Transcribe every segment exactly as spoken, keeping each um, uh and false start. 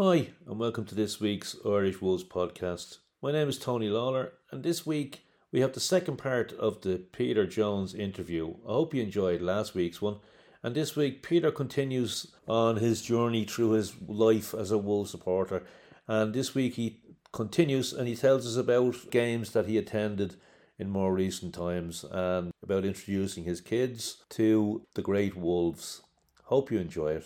Hi, and welcome to this week's Irish Wolves podcast. My name is Tony Lawler, and this week we have the second part of the Peter Jones interview. I hope you enjoyed last week's one. And this week, Peter continues on his journey through his life as a Wolves supporter. And this week he continues and he tells us about games that he attended in more recent times and about introducing his kids to the great Wolves. Hope you enjoy it.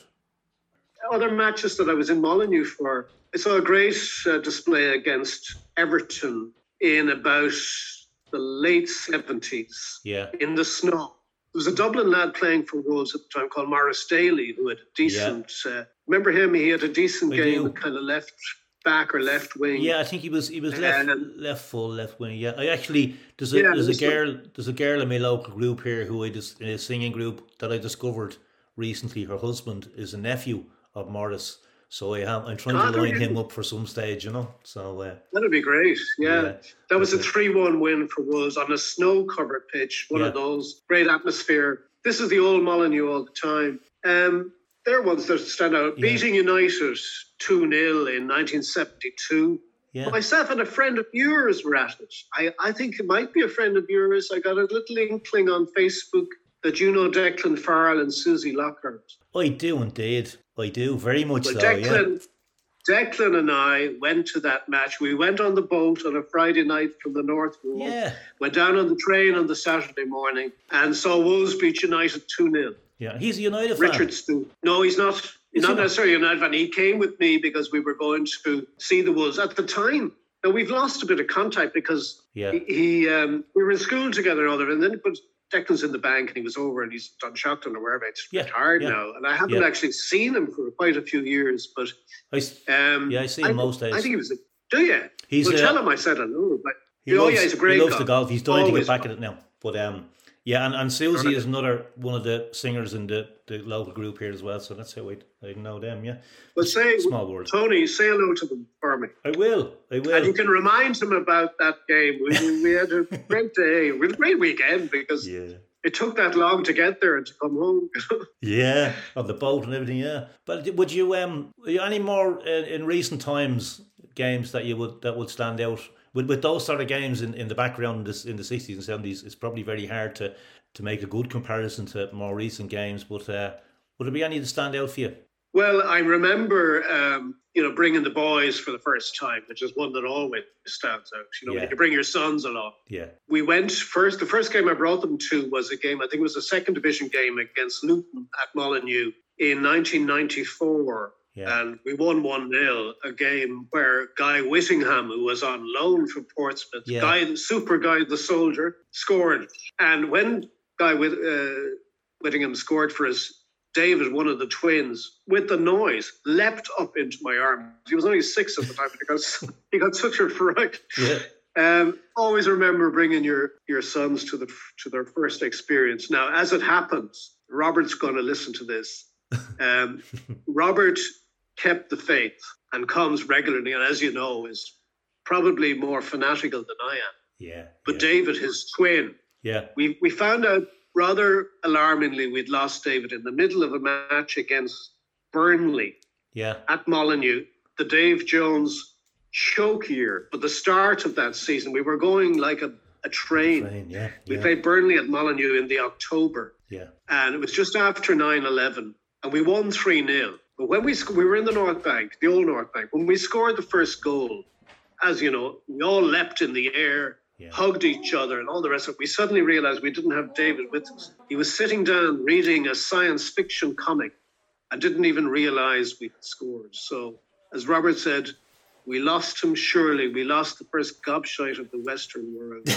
Other matches that I was in Molineux for, I saw a great uh, display against Everton in about the late seventies Yeah. in the snow. There was a Dublin lad playing for Wolves at the time called Maurice Daly, who had a decent, yeah. uh, remember him? He had a decent I game, do. kind of left back or left wing. Yeah, I think he was he was left Um, left full, left wing. Yeah, I actually there's a Yeah, there's a this girl there's a girl in my local group here who I just in a singing group that I discovered recently. Her husband is a nephew of Morris, so I am I'm trying Ah, to line okay. him up for some stage, you know. So uh, That'd be great, yeah. Yeah. That was a Okay. three one win for Wolves on a snow-covered pitch, one Yeah. of those. Great atmosphere. This is the old Molineux all the time. Um, they're ones that stand out. Yeah. Beating United two nil in nineteen seventy-two. yeah, Myself and a friend of yours were at it. I, I think it might be a friend of yours. I got a little inkling on Facebook that you know Declan Farrell and Susie Lockhart. I do indeed. I do very much Well, so. Yeah, Declan, Declan and I went to that match. We went on the boat on a Friday night from the North Road. yeah, Went down on the train on the Saturday morning and saw Wolves beat United two nil. yeah. He's a United fan. Richard Stu. No, he's not. Is not he not? necessarily a United fan. He came with me because we were going to see the Wolves at the time. Now, we've lost a bit of contact because Yeah, he, he um, we were in school together and all that, and then but Declan's in the bank and he was over and he's done Shockton or wherever. He's Yeah, retired yeah, now, and I haven't yeah. actually seen him for quite a few years. But I s- um, yeah, I see him most days. I think he was. A, do you? He's, well, uh, tell him I said hello. But He oh loves, yeah, he's a great he loves guy. the golf. He's dying to Always get back fun. at it now. But um, yeah, and, and Susie Right. is another one of the singers in the, the local group here as well. So that's how I, I know them. Yeah, But say, small world. Tony, say hello to them for me. I will. I And you will. can remind him about that game. We, we, we had a great day. We had a great weekend because Yeah, it took that long to get there and to come home. yeah, on the boat and everything. Yeah, but would you um, are you any more in, in recent times games that you would that would stand out with with those sort of games in, in the background in, this, in the sixties and seventies? It's probably very hard to to make a good comparison to more recent games. But uh, would there be any that stand out for you? Well, I remember, um, you know, bringing the boys for the first time, which is one that always stands out. You know, Yeah. when you bring your sons along. Yeah, We went first, the first game I brought them to was a game, I think it was a second division game against Luton at Molineux in nineteen ninety-four. yeah, And we won one nil, a game where Guy Whittingham, who was on loan from Portsmouth, Yeah. Guy, the super Guy the soldier, scored. And when Guy Whit, uh, Whittingham scored for us, David, one of the twins, with the noise, leapt up into my arms. He was only six at the time, but he got, he got such a fright. yeah. Um, always remember bringing your, your sons to the to their first experience. Now, as it happens, Robert's going to listen to this. Um, Robert kept the faith and comes regularly, and as you know, is probably more fanatical than I am. Yeah, But yeah, David, his twin, yeah, we we found out rather alarmingly we'd lost David in the middle of a match against Burnley yeah, at Molineux, the Dave Jones choke year. But the start of that season, we were going like a, a train. Train, yeah, We yeah, played Burnley at Molineux in the October, yeah, and it was just after nine eleven, and we won three nil. But when we sc- we were in the North Bank, the old North Bank, when we scored the first goal, as you know, we all leapt in the air, yeah. hugged each other and all the rest of it. We suddenly realized we didn't have David with us. He was sitting down reading a science fiction comic and didn't even realize we had scored. So, as Robert said, we lost him surely. We lost the first gobshite of the Western world.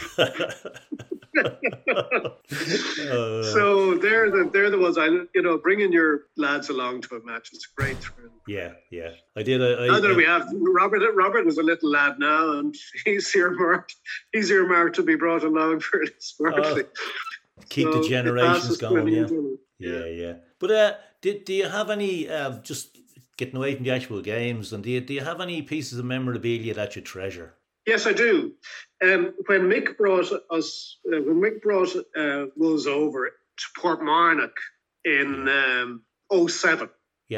Uh, So they're the they're the ones I you know bringing your lads along to a match. It's a great thrill. yeah, yeah. I did. I, I, Now that I- we have Robert, Robert was a little lad now, and he's earmarked. He's earmarked to be brought along for this birthday. keep So the it generations passes going. plenty Yeah, of them. yeah, yeah. But uh, do do you have any uh, just getting away from the actual games? And do you do you have any pieces of memorabilia that you treasure? Yes, I do. Um, when Mick brought us, uh, when Mick brought uh, Wolves over to Portmarnock in um, oh seven, Yeah,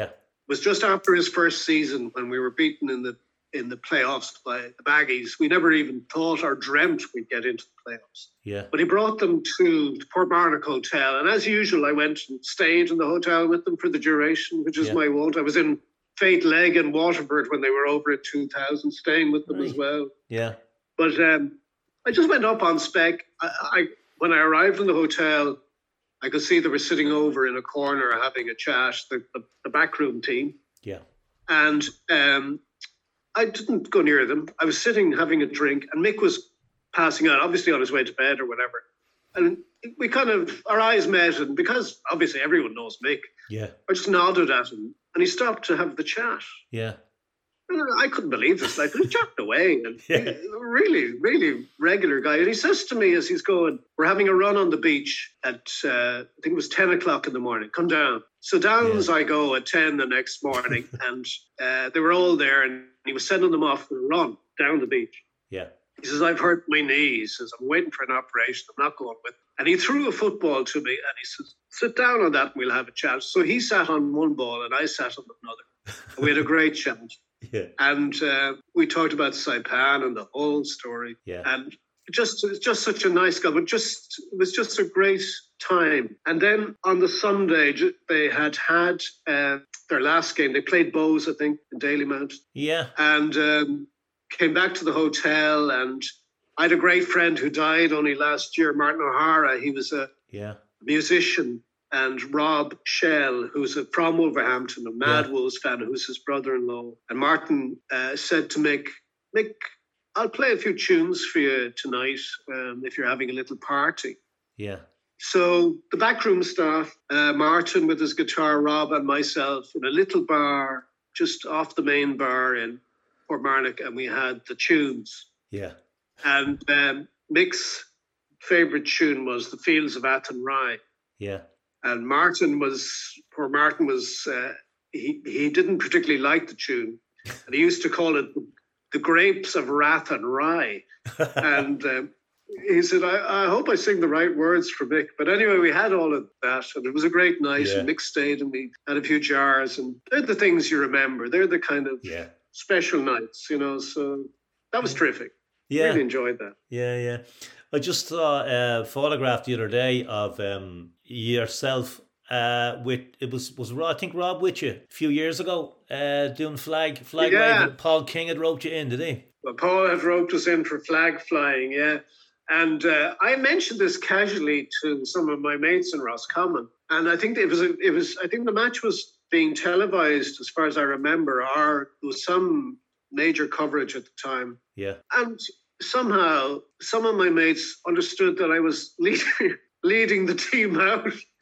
was just after his first season when we were beaten in the in the playoffs by the Baggies. We never even thought or dreamt we'd get into the playoffs. Yeah. But he brought them to the Portmarnock Hotel. And as usual, I went and stayed in the hotel with them for the duration, which is Yeah. my wont. I was in Fate Leg and Waterford when they were over in two thousand, staying with them Right. as well. Yeah. But um, I just went up on spec. I, I When I arrived in the hotel, I could see they were sitting over in a corner having a chat, the, the, the backroom team. Yeah. And um, I didn't go near them. I was sitting having a drink, and Mick was passing out, obviously on his way to bed or whatever. And we kind of, our eyes met, and because obviously everyone knows Mick, Yeah. I just nodded at him, and he stopped to have the chat. Yeah. And I couldn't believe this. Like, he chatted away. And Yeah. he- really, really regular guy. And he says to me as he's going, we're having a run on the beach at, uh, I think it was ten o'clock in the morning. Come down. So down as I go at ten the next morning. And uh, they were all there. And he was sending them off for a run down the beach. Yeah. He says, I've hurt my knee. He says, I'm waiting for an operation. I'm not going with it. And he threw a football to me. And he says, sit down on that and we'll have a chat. So he sat on one ball and I sat on another. And we had a great chat. Yeah. And uh, we talked about Saipan and the whole story. Yeah. And just it's just such a nice guy, but just it was just a great time. And then on the Sunday, ju- they had had uh, their last game. They played Bows, I think, in Dalymount. Yeah. And um, came back to the hotel. And I had a great friend who died only last year, Martin O'Hara. He was a Yeah. musician. And Rob Shell, who's a, from Wolverhampton, a Mad Yeah. Wolves fan, who's his brother-in-law. And Martin uh, said to Mick, Mick, I'll play a few tunes for you tonight um, if you're having a little party. Yeah. So the backroom staff, uh, Martin with his guitar, Rob and myself, in a little bar just off the main bar in Portmarnock, and we had the tunes. Yeah. And um, Mick's favourite tune was The Fields of Athenry. Yeah. And Martin was, poor Martin was, uh, he, he didn't particularly like the tune. And he used to call it The Grapes of Wrath and Rye. And um, he said, I, I hope I sing the right words for Mick. But anyway, we had all of that. And it was a great night. Yeah. And Mick stayed and we had a few jars. And they're the things you remember. They're the kind of Yeah. special nights, you know. So that was terrific. Yeah. Really enjoyed that. Yeah, yeah. I just saw a photograph the other day of um, yourself uh, with it was was Ro- I think Rob with you a few years ago uh, doing flag flag Yeah. waving. Paul King had roped you in, did he? Well, Paul had roped us in for flag flying, yeah. And uh, I mentioned this casually to some of my mates in Roscommon, and I think it was a, it was I think the match was being televised, as far as I remember, or there was some major coverage at the time. Yeah. And somehow, some of my mates understood that I was leading leading the team out.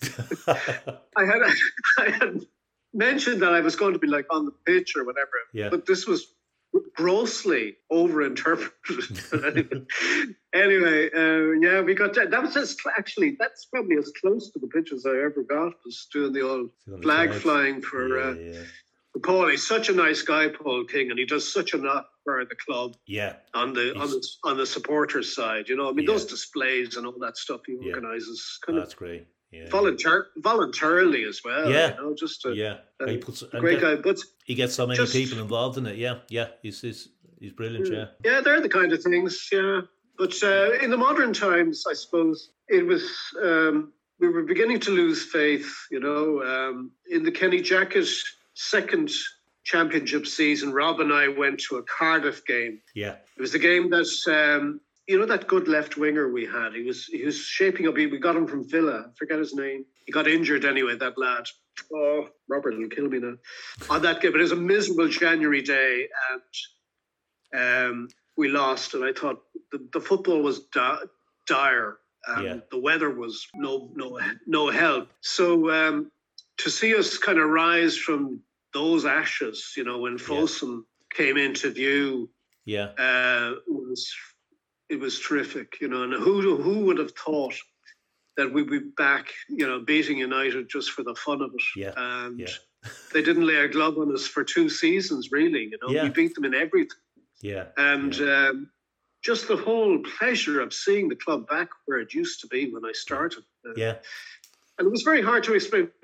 I had I had mentioned that I was going to be like on the pitch or whatever, Yeah. but this was grossly overinterpreted. Anyway, uh, yeah, we got that. That was just actually that's probably as close to the pitch as I ever got, was doing the old Doing the flag flags. flying for. yeah, Uh, yeah. Paul, he's such a nice guy, Paul King, and he does such a lot for the club Yeah. on the on the on the supporters side. You know, I mean, Yeah. those displays and all that stuff he Yeah. organises, Oh, kind of that's great. Yeah. voluntar- voluntarily as well. Yeah. you know, just a, Yeah. a He puts and great get- guy. But He gets so many Just- people involved in it. Yeah. Yeah. He's he's, he's brilliant. Yeah. yeah, they're the kind of things. Yeah, but uh, in the modern times, I suppose it was. Um, we were beginning to lose faith. You know, um, in the Kenny Jacket second championship season, Rob and I went to a Cardiff game. Yeah. It was the game that um, you know that good left winger we had. He was he was shaping up. He, we got him from Villa. I forget his name. He got injured anyway. That lad. Oh, Robert will kill me now. On that game, but it was a miserable January day, and um, we lost. And I thought the, the football was di- dire, and Yeah. the weather was no no no help. So um, to see us kind of rise from those ashes, you know, when Folsom came into view, Yeah. uh, was it was terrific, you know. And who who would have thought that we'd be back, you know, beating United just for the fun of it? Yeah, And yeah. they didn't lay a glove on us for two seasons, really. You know, Yeah. we beat them in everything, Yeah. and yeah. um, just the whole pleasure of seeing the club back where it used to be when I started. Uh, yeah. And it was very hard to explain because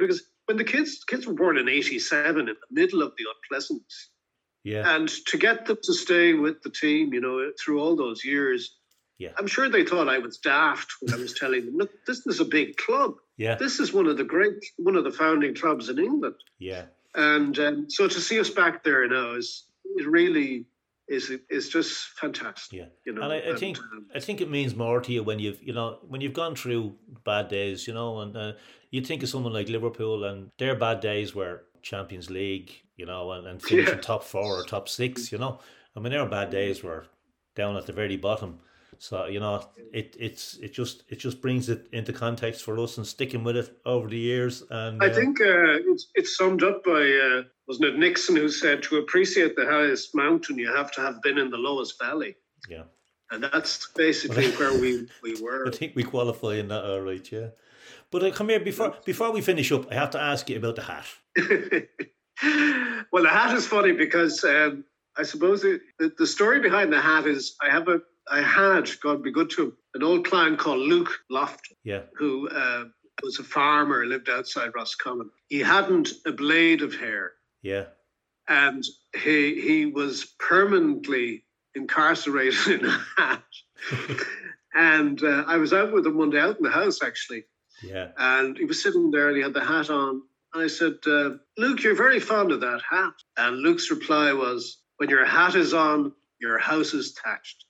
when the kids kids were born in eighty-seven, in the middle of the unpleasantness. Yeah. And to get them to stay with the team, you know, through all those years, Yeah. I'm sure they thought I was daft when I was telling them, look, this is a big club. Yeah. This is one of the great, one of the founding clubs in England. Yeah. And um, so to see us back there now is, it really is, is just fantastic. Yeah. You know, and I, I and, think um, I think it means more to you when you've you know when you've gone through bad days, you know, and uh, you think of someone like Liverpool and their bad days were Champions League, you know, and, and finishing Yeah. top four or top six, you know. I mean, their bad days were down at the very bottom. So you know, it it's it just it just brings it into context for us and sticking with it over the years. And I uh, think uh, it's, it's summed up by, uh, wasn't it Nixon who said, to appreciate the highest mountain, you have to have been in the lowest valley. yeah, And that's basically where we, we were. I think we qualify in that, all right, yeah. But uh, come here before before we finish up. I have to ask you about the hat. Well, the hat is funny because um, I suppose it, the, the story behind the hat is I have a I had, God be good to him, an old client called Luke Lofton, Yeah, who uh, was a farmer, lived outside Roscommon. He hadn't a blade of hair, yeah, and he he was permanently incarcerated in a hat. And uh, I was out with him one day, out in the house actually, yeah. and he was sitting there and he had the hat on. I said, uh, Luke, you're very fond of that hat. And Luke's reply was, when your hat is on, your house is thatched.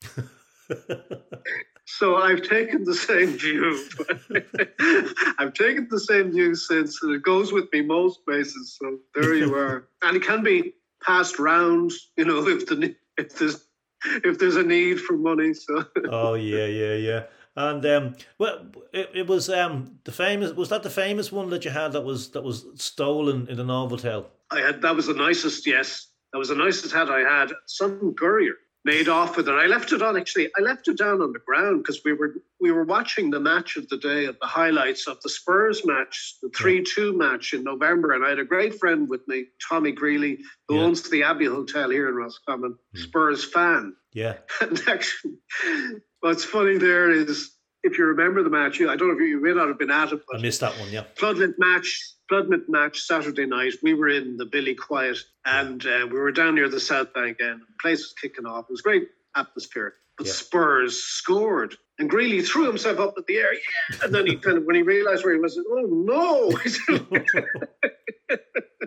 So I've taken the same view. I've taken the same view since, and it goes with me most places. So there you are. And it can be passed round, you know, if the if there's if there's a need for money. So Oh yeah, yeah, yeah. And um, well, it, it was um the famous was that the famous one that you had that was that was stolen in the Novotel. I had that was the nicest. Yes, that was the nicest hat I had. Some courier made off with it. I left it on actually. I left it down on the ground because we were we were watching the match of the day, of the highlights of the Spurs match, the three two match in November, and I had a great friend with me, Tommy Greeley, who Yeah. owns the Abbey Hotel here in Roscommon, Spurs fan. Yeah, And actually, what's funny there is, if you remember the match, you I don't know if you, you may not have been at it, I but missed that one. Yeah, floodlit match, floodlit match Saturday night. We were in the Billy Quiet, and uh, we were down near the South Bank end. The place was kicking off. It was great atmosphere. But Yeah. Spurs scored, and Greeley threw himself up in the air. Yeah, and then he kind of, when he realised where he was, oh no!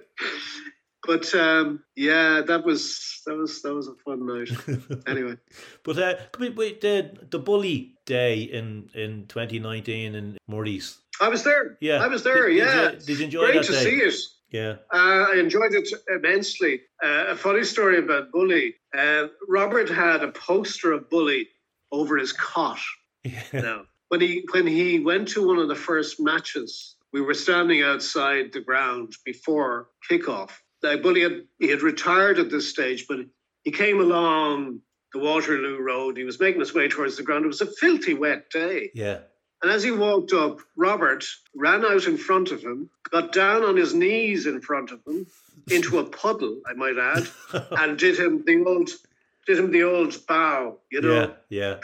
But um, yeah, that was that was that was a fun night. Anyway, but uh, come in, wait, the the Bully Day in in twenty nineteen in Murray's. I was there. Yeah. I was there. Did- did yeah, you- did you enjoy Great that to day? see it. Yeah, Uh, I enjoyed it immensely. Uh, a funny story about Bully. Uh, Robert had a poster of Bully over his cot. yeah, Now, when he when he went to one of the first matches, we were standing outside the ground before kickoff. Now, Bully had he had retired at this stage, but he came along the Waterloo Road. He was making his way towards the ground. It was a filthy wet day. yeah. And as he walked up, Robert ran out in front of him, got down on his knees in front of him, into a puddle, I might add, and did him the old, did him the old bow, you know. Yeah,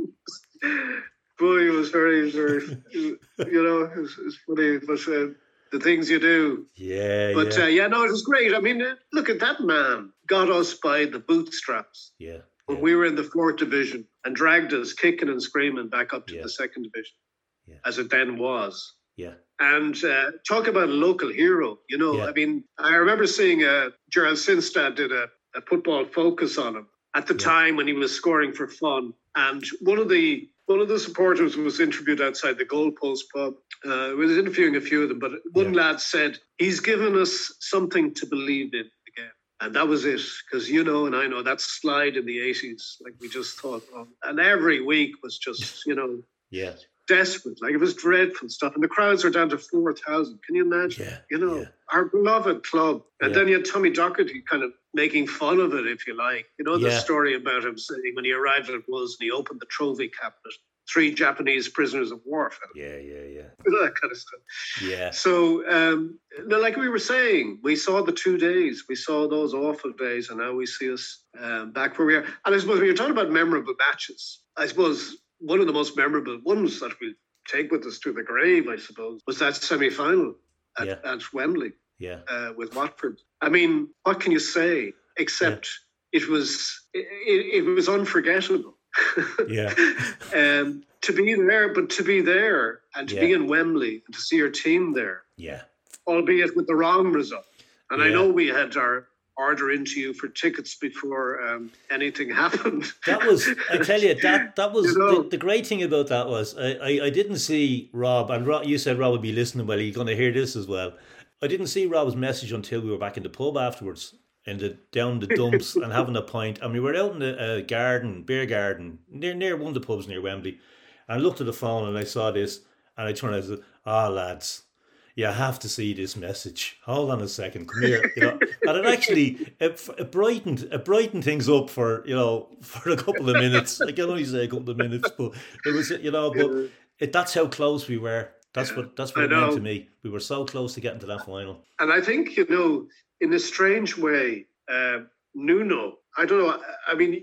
yeah. Boy, it was very, very, you know, it's, it's funny, but uh, the things you do. Yeah, But yeah, uh, yeah, no, it was great. I mean, uh, look at that man, got us by the bootstraps yeah, when yeah. we were in the fourth division and dragged us kicking and screaming back up to Yeah. the second division, Yeah. as it then was. yeah. And uh, talk about a local hero, you know. Yeah. I mean, I remember seeing uh, Gerald Sinstad did a, a football focus on him at the Yeah. time when he was scoring for fun. And one of the one of the supporters was interviewed outside the Goalpost pub. Uh, we was interviewing a few of them, but one Yeah. lad said, he's given us something to believe in again. And that was it, because you know, and I know, that slide in the eighties, like we just thought, oh, and every week was just, you know, Yeah, desperate. Like it was dreadful stuff. And the crowds are down to four thousand. Can you imagine? yeah. You know, yeah. our beloved club. And Yeah. then you had Tommy Docherty kind of making fun of it, if you like. You know, the Yeah. story about him saying when he arrived at Wolves and he opened the trophy cabinet, three Japanese prisoners of war fell. Yeah, yeah, yeah, You know, that kind of stuff. yeah, So, um, no, like we were saying, we saw the two days. We saw those awful days, and now we see us um, back where we are. And I suppose when you're talking about memorable matches, I suppose one of the most memorable ones that we'll take with us to the grave, I suppose, was that semi-final at, yeah. at Wembley yeah. uh, with Watford. I mean, what can you say except yeah. it was it, it was unforgettable. yeah. um, to be there, but to be there and to yeah. be in Wembley and to see your team there. Yeah. Albeit with the wrong result. And yeah. I know we had our order into you for tickets before um, anything happened. That was, I tell you, that that was you know, the, the great thing about that was I, I, I didn't see Rob, and Rob, you said Rob would be listening. Well, he's going to hear this as well. I didn't see Rob's message until we were back in the pub afterwards, in the down the dumps and having a pint, and we were out in the uh, garden, beer garden, near near one of the pubs near Wembley. And I looked at the phone and I saw this, and I turned and I said, "Ah, oh, lads, you have to see this message. Hold on a second, come here." You know, and it actually it, it brightened it brightened things up for you know for a couple of minutes. I can only say a couple of minutes, but it was you know, but it, that's how close we were. That's what that's what it meant to me. We were so close to getting to that final. And I think you know, in a strange way, uh, Nuno. I don't know. I mean,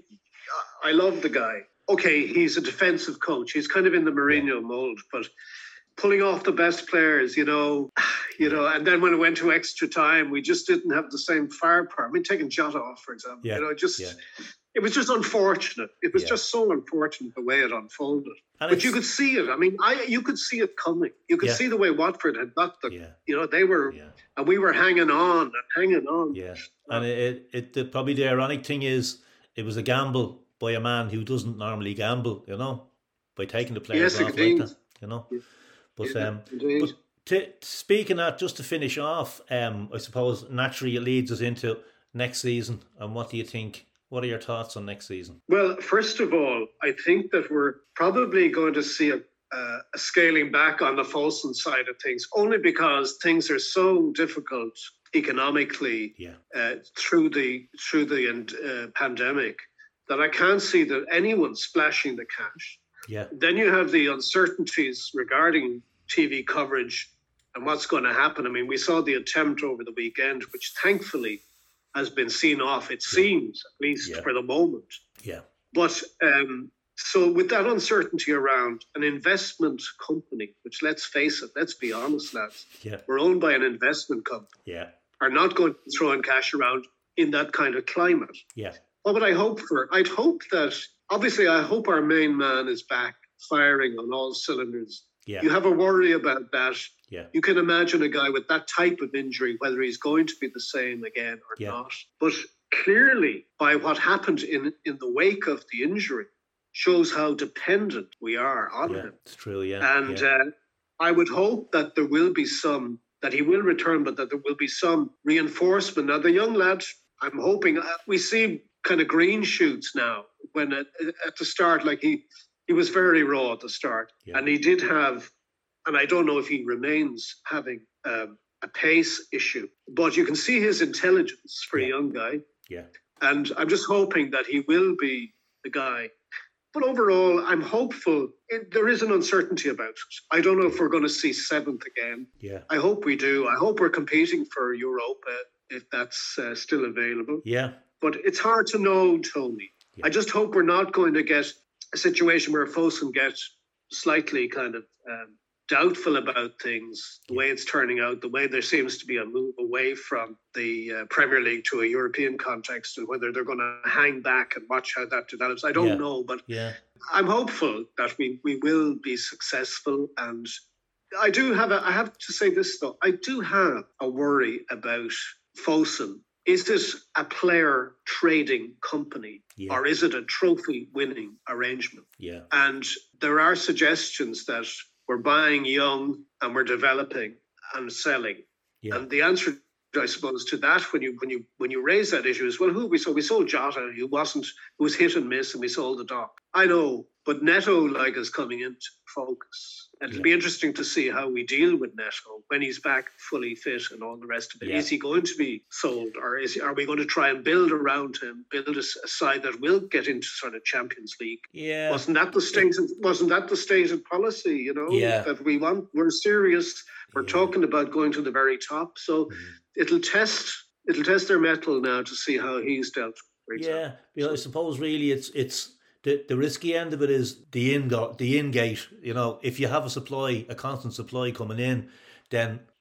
I love the guy. Okay, he's a defensive coach. He's kind of in the Mourinho mold, but pulling off the best players, you know, you know, and then when it went to extra time, we just didn't have the same firepower. I mean, taking Jota off, for example, yeah. you know, just yeah. it was just unfortunate. It was yeah. just so unfortunate the way it unfolded. And but you could see it. I mean, I you could see it coming. You could yeah. see the way Watford had got them. Yeah. You know, they were, yeah. and we were hanging on and hanging on. Yeah, and it, it, it probably the ironic thing is it was a gamble by a man who doesn't normally gamble, you know, by taking the players yes, off indeed. like that, you know. Yeah. But yeah, um, indeed. but to, speaking of, just to finish off, um, I suppose naturally it leads us into next season. And what do you think? What are your thoughts on next season? Well, first of all, I think that we're probably going to see a, uh, a scaling back on the Folsom side of things, only because things are so difficult economically yeah. uh, through the through the uh, pandemic that I can't see that anyone splashing the cash. Yeah. Then you have the uncertainties regarding T V coverage and what's going to happen. I mean, we saw the attempt over the weekend, which thankfully has been seen off, it yeah. seems, at least yeah. for the moment. Yeah. But um, so with that uncertainty around an investment company, which let's face it, let's be honest, lads, yeah. we're owned by an investment company, yeah. are not going to be throwing cash around in that kind of climate. Yeah. What would I hope for? I'd hope that, obviously, I hope our main man is back firing on all cylinders. Yeah. You have a worry about that. Yeah. You can imagine a guy with that type of injury, whether he's going to be the same again or yeah. not. But clearly, by what happened in, in the wake of the injury, shows how dependent we are on yeah, him. It's true, yeah. And yeah. Uh, I would hope that there will be some, that he will return, but that there will be some reinforcement. Now, the young lad, I'm hoping, uh, we see kind of green shoots now, when at, at the start, like he, he was very raw at the start. Yeah. And he did have, and I don't know if he remains having um, a pace issue, but you can see his intelligence for yeah. a young guy. Yeah. And I'm just hoping that he will be the guy. But overall, I'm hopeful. It, there is an uncertainty about it. I don't know if we're going to see seventh again. Yeah. I hope we do. I hope we're competing for Europa, if that's uh, still available. Yeah. But it's hard to know, Tony. Yeah. I just hope we're not going to get a situation where Fosun gets slightly kind of um, doubtful about things, the way it's turning out, the way there seems to be a move away from the uh, Premier League to a European context, and whether they're going to hang back and watch how that develops. I don't yeah. know, but yeah. I'm hopeful that we, we will be successful. And I do have a, I have to say this though, I do have a worry about Fosun. Is it a player trading company yeah. or is it a trophy winning arrangement? Yeah. And there are suggestions that we're buying young and we're developing and selling. Yeah. And the answer, I suppose, to that when you when you when you raise that issue is, well, who we sold? We sold Jota, who wasn't who was hit and miss, and we sold the Doc. I know, but Neto like is coming into focus. And it'll yeah. be interesting to see how we deal with Neto when he's back fully fit and all the rest of it. Yeah. Is he going to be sold, or is he, are we going to try and build around him, build a, a side that will get into sort of Champions League? Yeah. Wasn't that the stated? Wasn't that the stated policy? You know, yeah. that we want. We're serious. We're yeah. talking about going to the very top. So mm-hmm. it'll test. It'll test their mettle now to see how he's dealt with. Yeah, because I suppose really it's it's. The, the risky end of it is the in go, the in gate. You know, if you have a supply, a constant supply coming in, then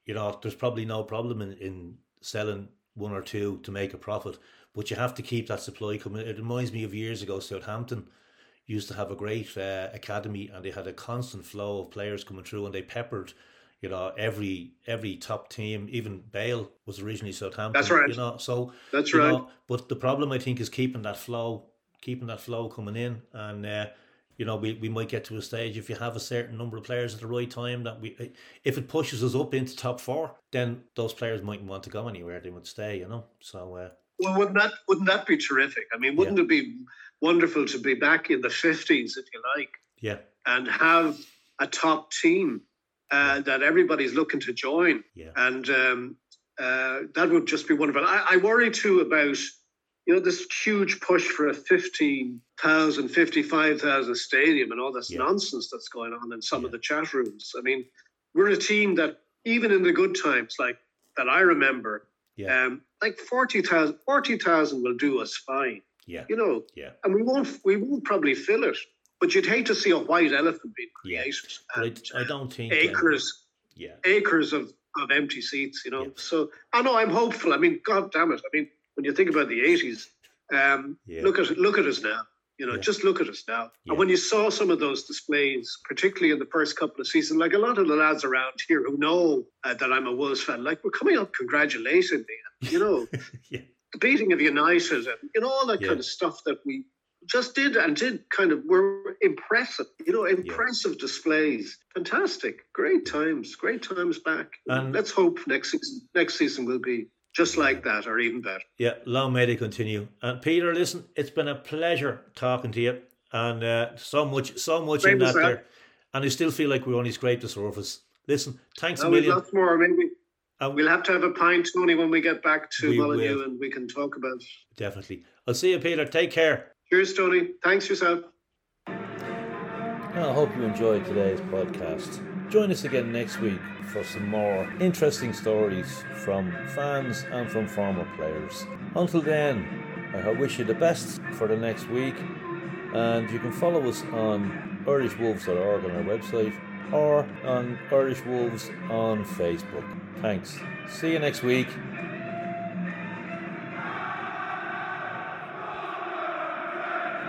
you know, there's probably no problem in, in selling one or two to make a profit, but you have to keep that supply coming. It reminds me of years ago, Southampton used to have a great uh, academy, and they had a constant flow of players coming through, and they peppered, you know, every every top team. Even Bale was originally Southampton. That's right. You know, so that's right. Know, but the problem, I think, is keeping that flow, keeping that flow coming in, and uh, you know, we, we might get to a stage if you have a certain number of players at the right time that we, if it pushes us up into top four, then those players mightn't want to go anywhere; they would stay. You know, so. Uh, well, wouldn't that wouldn't that be terrific? I mean, wouldn't yeah. it be wonderful to be back in the fifties, if you like? Yeah. And have a top team uh, that everybody's looking to join. Yeah. And um, uh, that would just be wonderful. I, I worry too about, you know, this huge push for a fifteen thousand, fifty-five thousand stadium and all this yeah. nonsense that's going on in some yeah. of the chat rooms. I mean, we're a team that, even in the good times, like that I remember, yeah. um, like forty thousand, forty thousand will do us fine. Yeah. You know, yeah. and we won't we won't probably fill it, but you'd hate to see a white elephant being created. Yeah. And I, I don't think acres, um, yeah, acres of, of empty seats. You know, yeah. so I know I'm hopeful. I mean, God damn it! I mean, when you think about the eighties, um, yeah. look at look at us now. You know, yeah. just look at us now. Yeah. And when you saw some of those displays, particularly in the first couple of seasons, like a lot of the lads around here who know uh, that I'm a Wolves fan, like we're coming up congratulating me. You know. yeah. The beating of United and, you know, all that yeah. kind of stuff that we just did and did kind of were impressive, you know, impressive yeah. displays. Fantastic. Great times. Great times back. And let's hope next season, next season will be just like that or even better. Yeah, long may they continue. And Peter, listen, it's been a pleasure talking to you. And uh, so much, so much Great in that that. there. And I still feel like we only scraped the surface. Listen, thanks no, a million. Lots more, maybe. Um, we'll have to have a pint, Tony, when we get back to we Molyneux will. and we can talk about it. Definitely. I'll see you, Peter. Take care. Cheers, Tony. Thanks yourself. I hope you enjoyed today's podcast. Join us again next week for some more interesting stories from fans and from former players. Until then, I wish you the best for the next week, and you can follow us on irish wolves dot org on our website or on Irish Wolves on Facebook. Thanks. See you next week.